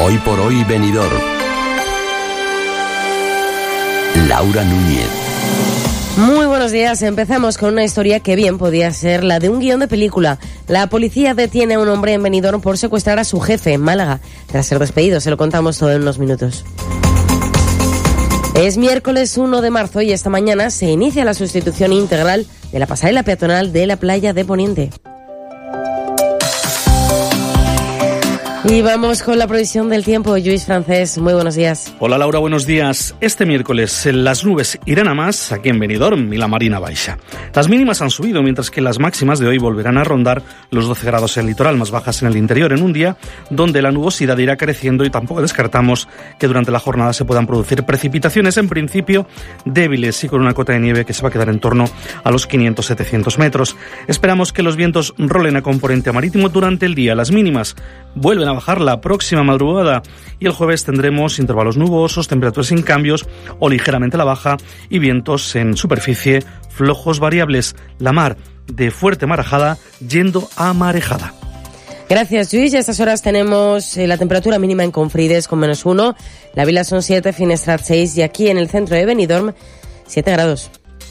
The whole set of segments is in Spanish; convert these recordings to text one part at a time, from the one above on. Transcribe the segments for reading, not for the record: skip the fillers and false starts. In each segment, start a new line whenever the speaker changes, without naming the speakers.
Hoy por hoy Benidorm. Laura Núñez.
Muy buenos días. Empezamos con una historia que bien podía ser la de un guión de película. La policía detiene a un hombre en Benidorm por secuestrar a su jefe en Málaga. Tras ser despedido, se lo contamos todo en unos minutos. Es miércoles 1 de marzo y esta mañana se inicia la sustitución integral de la pasarela peatonal de la playa de Poniente. Y vamos con la previsión del tiempo. Lluís Francés, muy buenos días.
Hola Laura, buenos días. Este miércoles las nubes irán a más aquí en Benidorm y la Marina Baixa. Las mínimas han subido, mientras que las máximas de hoy volverán a rondar los 12 grados en el litoral, más bajas en el interior, en un día donde la nubosidad irá creciendo y tampoco descartamos que durante la jornada se puedan producir precipitaciones, en principio débiles y con una cota de nieve que se va a quedar en torno a los 500-700 metros. Esperamos que los vientos rolen a componente marítimo durante el día. Las mínimas vuelven a bajar la próxima madrugada y el jueves tendremos intervalos nubosos, temperaturas sin cambios o ligeramente a la baja y vientos en superficie flojos variables. La mar de fuerte marejada yendo a marejada.
Gracias, Lluís. A estas horas tenemos la temperatura mínima en Confrides con -1, la Vila son 7, Finestrat 6 y aquí en el centro de Benidorm 7 grados.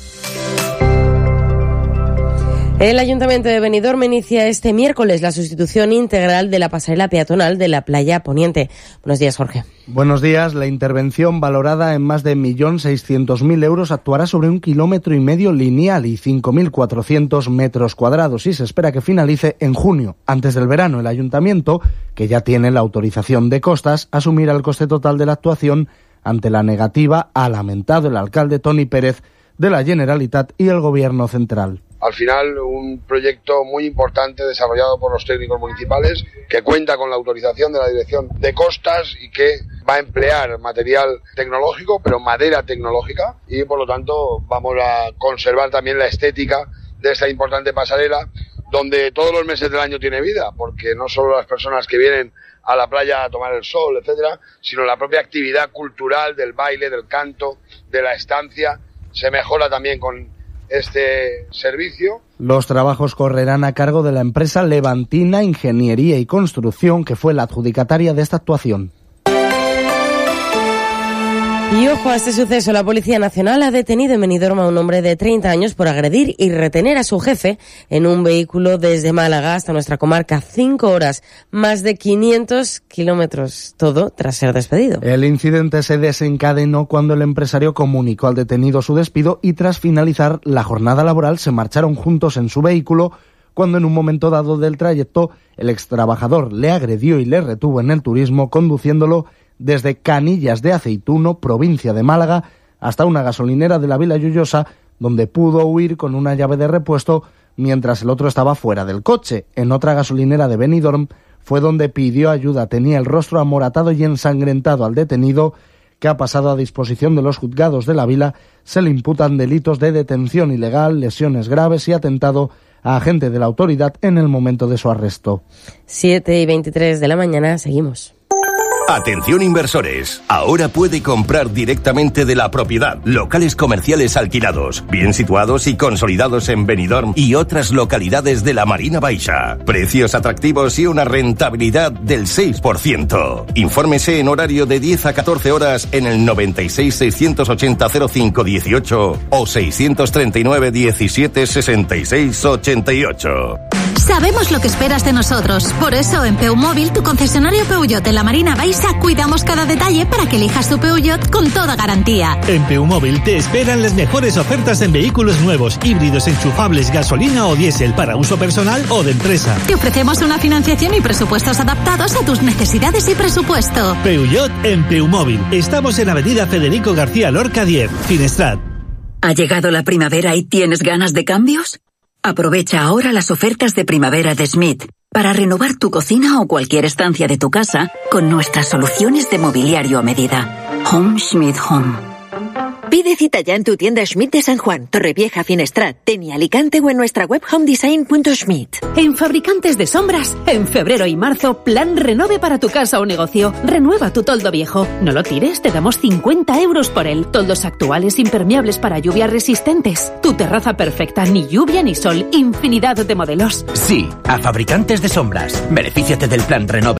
El Ayuntamiento de Benidorm inicia este miércoles la sustitución integral de la pasarela peatonal de la playa Poniente. Buenos días, Jorge.
Buenos días. La intervención, valorada en más de 1.600.000 euros, actuará sobre 1,5 kilómetros lineal y 5.400 metros cuadrados y se espera que finalice en junio. Antes del verano, el Ayuntamiento, que ya tiene la autorización de costas, asumirá el coste total de la actuación ante la negativa, ha lamentado el alcalde Toni Pérez de la Generalitat y el Gobierno central.
Al final, un proyecto muy importante desarrollado por los técnicos municipales que cuenta con la autorización de la Dirección de Costas y que va a emplear material tecnológico, pero madera tecnológica, y por lo tanto vamos a conservar también la estética de esta importante pasarela donde todos los meses del año tiene vida, porque no solo las personas que vienen a la playa a tomar el sol, etcétera, sino la propia actividad cultural del baile, del canto, de la estancia, se mejora también con este servicio.
Los trabajos correrán a cargo de la empresa Levantina Ingeniería y Construcción, que fue la adjudicataria de esta actuación.
Y ojo a este suceso, la Policía Nacional ha detenido en Benidorm a un hombre de 30 años por agredir y retener a su jefe en un vehículo desde Málaga hasta nuestra comarca. 5 horas, más de 500 kilómetros, todo tras ser despedido.
El incidente se desencadenó cuando el empresario comunicó al detenido su despido y tras finalizar la jornada laboral se marcharon juntos en su vehículo, cuando en un momento dado del trayecto el extrabajador le agredió y le retuvo en el turismo, conduciéndolo desde Canillas de Aceituno, provincia de Málaga, hasta una gasolinera de la Vila Lloyosa, donde pudo huir con una llave de repuesto mientras el otro estaba fuera del coche. En otra gasolinera de Benidorm fue donde pidió ayuda. Tenía el rostro amoratado y ensangrentado al detenido, que ha pasado a disposición de los juzgados de la Vila. Se le imputan delitos de detención ilegal, lesiones graves y atentado a agente de la autoridad en el momento de su arresto.
7:23 de la mañana, seguimos.
Atención inversores, ahora puede comprar directamente de la propiedad. Locales comerciales alquilados, bien situados y consolidados en Benidorm y otras localidades de la Marina Baixa. Precios atractivos y una rentabilidad del 6%. Infórmese en horario de 10 a 14 horas en el 96 680 05 18 o 639 17 66 88.
Sabemos lo que esperas de nosotros. Por eso, en Peumóvil, tu concesionario Peugeot de la Marina Baixa, cuidamos cada detalle para que elijas tu Peugeot con toda garantía.
En Peumóvil te esperan las mejores ofertas en vehículos nuevos, híbridos, enchufables, gasolina o diésel para uso personal o de empresa.
Te ofrecemos una financiación y presupuestos adaptados a tus necesidades y presupuesto.
Peugeot en Peumóvil. Estamos en Avenida Federico García Lorca 10, Finestrat.
¿Ha llegado la primavera y tienes ganas de cambios? Aprovecha ahora las ofertas de primavera de Schmidt para renovar tu cocina o cualquier estancia de tu casa con nuestras soluciones de mobiliario a medida. Home Schmidt Home.
Pide cita ya en tu tienda Schmidt de San Juan, Torrevieja, Finestrat, Teni, Alicante o en nuestra web homedesign.schmidt.
En Fabricantes de Sombras, en febrero y marzo, plan renove para tu casa o negocio. Renueva tu toldo viejo. No lo tires, te damos 50 euros por él. Toldos actuales impermeables para lluvias resistentes. Tu terraza perfecta, ni lluvia ni sol. Infinidad de modelos.
Sí, a Fabricantes de Sombras. Benefíciate del plan renove.